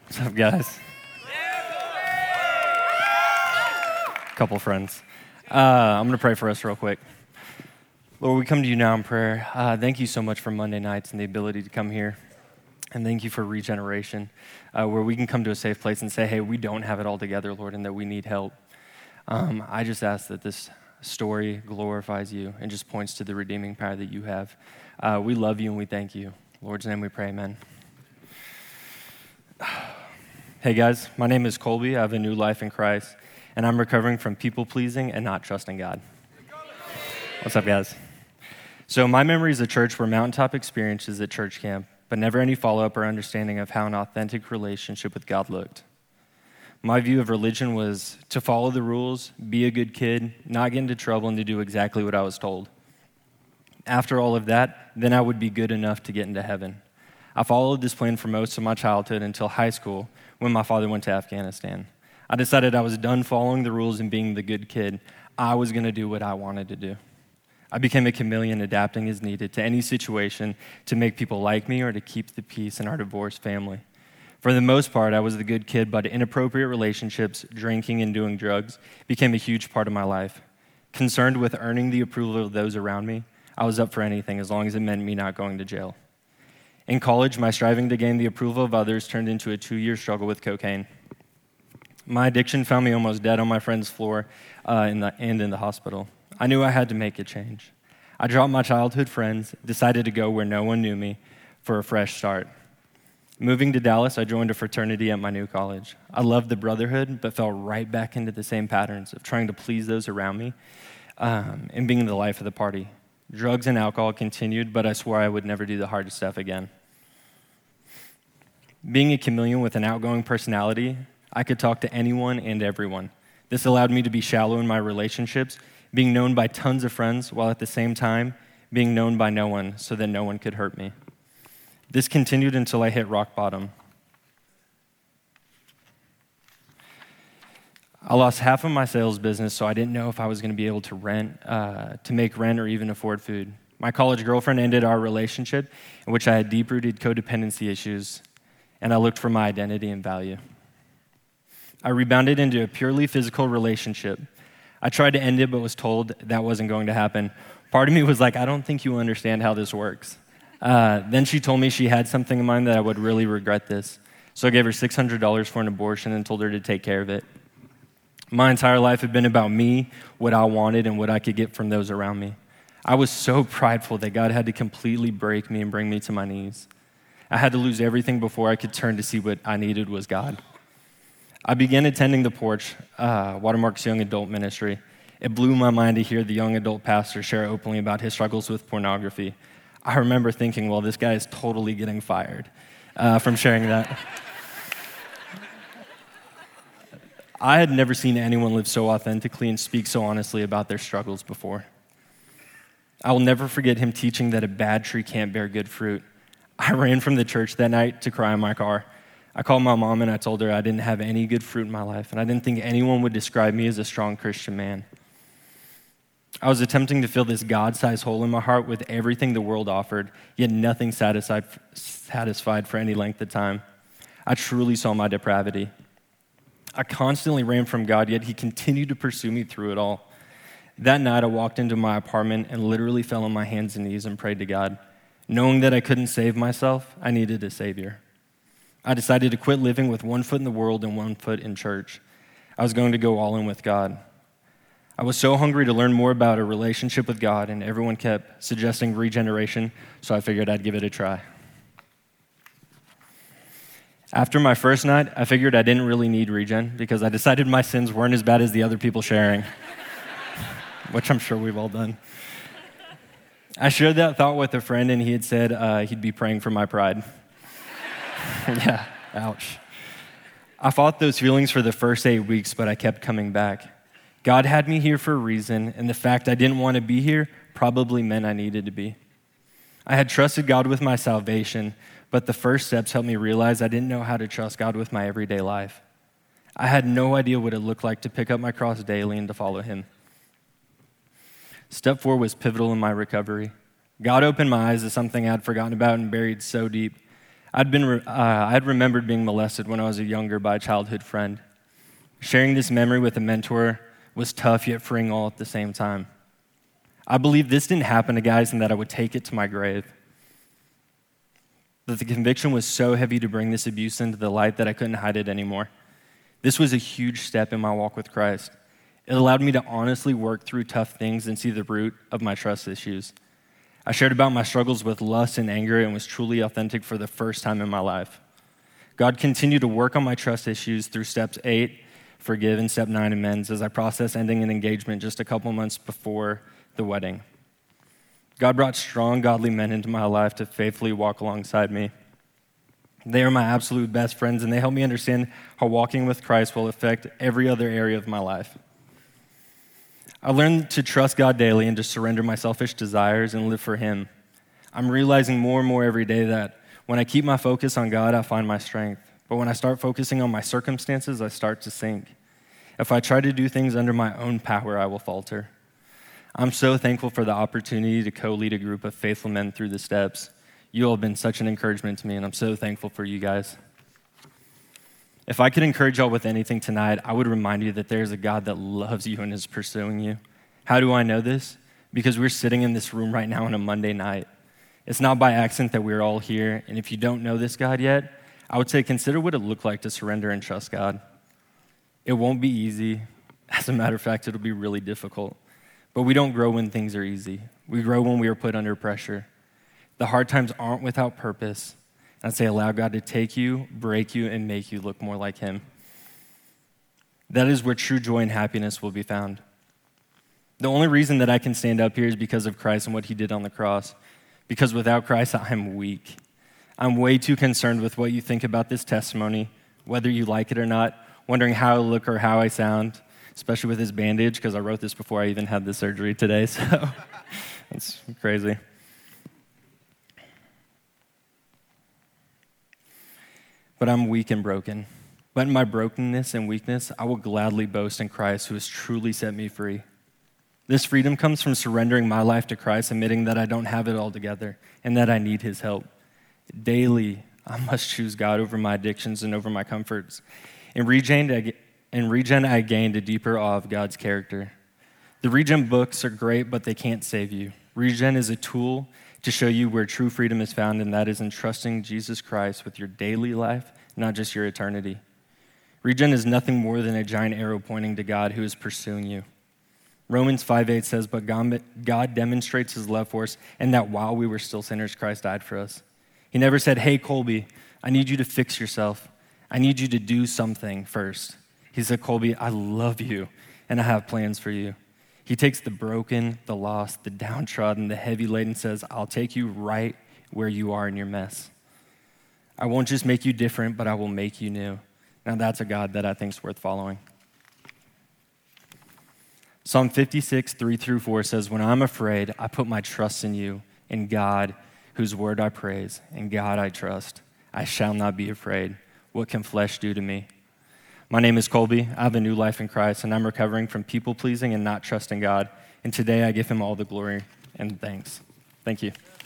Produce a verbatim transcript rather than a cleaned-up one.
What's up, guys? Couple friends. Uh, I'm going to pray for us real quick. Lord, we come to you now in prayer. Uh, thank you so much for Monday nights and the ability to come here. And thank you for regeneration, uh, where we can come to a safe place and say, hey, we don't have it all together, Lord, and that we need help. Um, I just ask that this story glorifies you and just points to the redeeming power that you have. Uh, we love you and we thank you. In Lord's name we pray, amen. Hey guys, my name is Colby. I have a new life in Christ, and I'm recovering from people-pleasing and not trusting God. What's up, guys? So my memories of church were mountaintop experiences at church camp, but never any follow-up or understanding of how an authentic relationship with God looked. My view of religion was to follow the rules, be a good kid, not get into trouble, and to do exactly what I was told. After all of that, then I would be good enough to get into heaven. I followed this plan for most of my childhood until high school, when my father went to Afghanistan. I decided I was done following the rules and being the good kid. I was going to do what I wanted to do. I became a chameleon, adapting as needed to any situation to make people like me or to keep the peace in our divorced family. For the most part, I was the good kid, but inappropriate relationships, drinking, and doing drugs became a huge part of my life. Concerned with earning the approval of those around me, I was up for anything as long as it meant me not going to jail. In college, my striving to gain the approval of others turned into a two-year struggle with cocaine. My addiction found me almost dead on my friend's floor uh, in the, and in the hospital. I knew I had to make a change. I dropped my childhood friends, decided to go where no one knew me for a fresh start. Moving to Dallas, I joined a fraternity at my new college. I loved the brotherhood, but fell right back into the same patterns of trying to please those around me um, and being the life of the party. Drugs and alcohol continued, but I swore I would never do the hardest stuff again. Being a chameleon with an outgoing personality, I could talk to anyone and everyone. This allowed me to be shallow in my relationships, being known by tons of friends, while at the same time being known by no one so that no one could hurt me. This continued until I hit rock bottom. I lost half of my sales business, so I didn't know if I was going to be able to rent, uh, to make rent or even afford food. My college girlfriend ended our relationship, in which I had deep-rooted codependency issues, and I looked for my identity and value. I rebounded into a purely physical relationship. I tried to end it, but was told that wasn't going to happen. Part of me was like, I don't think you understand how this works. Uh, then she told me she had something in mind that I would really regret this. So I gave her six hundred dollars for an abortion and told her to take care of it. My entire life had been about me, what I wanted, and what I could get from those around me. I was so prideful that God had to completely break me and bring me to my knees. I had to lose everything before I could turn to see what I needed was God. I began attending The Porch, uh, Watermark's young adult ministry. It blew my mind to hear the young adult pastor share openly about his struggles with pornography. I remember thinking, well, this guy is totally getting fired uh, from sharing that. I had never seen anyone live so authentically and speak so honestly about their struggles before. I will never forget him teaching that a bad tree can't bear good fruit. I ran from the church that night to cry in my car. I called my mom and I told her I didn't have any good fruit in my life, and I didn't think anyone would describe me as a strong Christian man. I was attempting to fill this God-sized hole in my heart with everything the world offered, yet nothing satisfied, satisfied for any length of time. I truly saw my depravity. I constantly ran from God, yet he continued to pursue me through it all. That night, I walked into my apartment and literally fell on my hands and knees and prayed to God. Knowing that I couldn't save myself, I needed a Savior. I decided to quit living with one foot in the world and one foot in church. I was going to go all in with God. I was so hungry to learn more about a relationship with God, and everyone kept suggesting regeneration, so I figured I'd give it a try. After my first night, I figured I didn't really need regen because I decided my sins weren't as bad as the other people sharing, which I'm sure we've all done. I shared that thought with a friend, and he had said uh, he'd be praying for my pride. Yeah, ouch. I fought those feelings for the first eight weeks, but I kept coming back. God had me here for a reason, and the fact I didn't want to be here probably meant I needed to be. I had trusted God with my salvation, but the first steps helped me realize I didn't know how to trust God with my everyday life. I had no idea what it looked like to pick up my cross daily and to follow him. Step four was pivotal in my recovery. God opened my eyes to something I'd forgotten about and buried so deep. I'd been, re- uh, I'd remembered being molested when I was younger by a childhood friend. Sharing this memory with a mentor was tough yet freeing all at the same time. I believe this didn't happen to guys and that I would take it to my grave. That the conviction was so heavy to bring this abuse into the light that I couldn't hide it anymore. This was a huge step in my walk with Christ. It allowed me to honestly work through tough things and see the root of my trust issues. I shared about my struggles with lust and anger and was truly authentic for the first time in my life. God continued to work on my trust issues through steps eight, forgive, and step nine, amends, as I processed ending an engagement just a couple months before the wedding. God brought strong, godly men into my life to faithfully walk alongside me. They are my absolute best friends, and they help me understand how walking with Christ will affect every other area of my life. I learned to trust God daily and to surrender my selfish desires and live for Him. I'm realizing more and more every day that when I keep my focus on God, I find my strength. But when I start focusing on my circumstances, I start to sink. If I try to do things under my own power, I will falter. I'm so thankful for the opportunity to co-lead a group of faithful men through the steps. You all have been such an encouragement to me, and I'm so thankful for you guys. If I could encourage y'all with anything tonight, I would remind you that there's a God that loves you and is pursuing you. How do I know this? Because we're sitting in this room right now on a Monday night. It's not by accident that we're all here, and if you don't know this God yet, I would say consider what it looked like to surrender and trust God. It won't be easy. As a matter of fact, it'll be really difficult. But we don't grow when things are easy. We grow when we are put under pressure. The hard times aren't without purpose. I'd say allow God to take you, break you, and make you look more like Him. That is where true joy and happiness will be found. The only reason that I can stand up here is because of Christ and what He did on the cross. Because without Christ, I'm weak. I'm way too concerned with what you think about this testimony, whether you like it or not, wondering how I look or how I sound, especially with this bandage, because I wrote this before I even had the surgery today, so that's crazy. But I'm weak and broken. But in my brokenness and weakness, I will gladly boast in Christ who has truly set me free. This freedom comes from surrendering my life to Christ, admitting that I don't have it all together and that I need His help. Daily, I must choose God over my addictions and over my comforts. In Regen, in Regen, I gained a deeper awe of God's character. The Regen books are great, but they can't save you. Regen is a tool to show you where true freedom is found, and that is in trusting Jesus Christ with your daily life, not just your eternity. Regen is nothing more than a giant arrow pointing to God who is pursuing you. Romans five eight says, but God demonstrates His love for us, and that while we were still sinners, Christ died for us. He never said, hey, Colby, I need you to fix yourself. I need you to do something first. He said, Colby, I love you, and I have plans for you. He takes the broken, the lost, the downtrodden, the heavy laden, and says, I'll take you right where you are in your mess. I won't just make you different, but I will make you new. Now that's a God that I think is worth following. Psalm fifty-six, three through four says, when I'm afraid, I put my trust in you, in God, whose word I praise, in God I trust. I shall not be afraid. What can flesh do to me? My name is Colby. I have a new life in Christ, and I'm recovering from people-pleasing and not trusting God. And today I give Him all the glory and thanks. Thank you.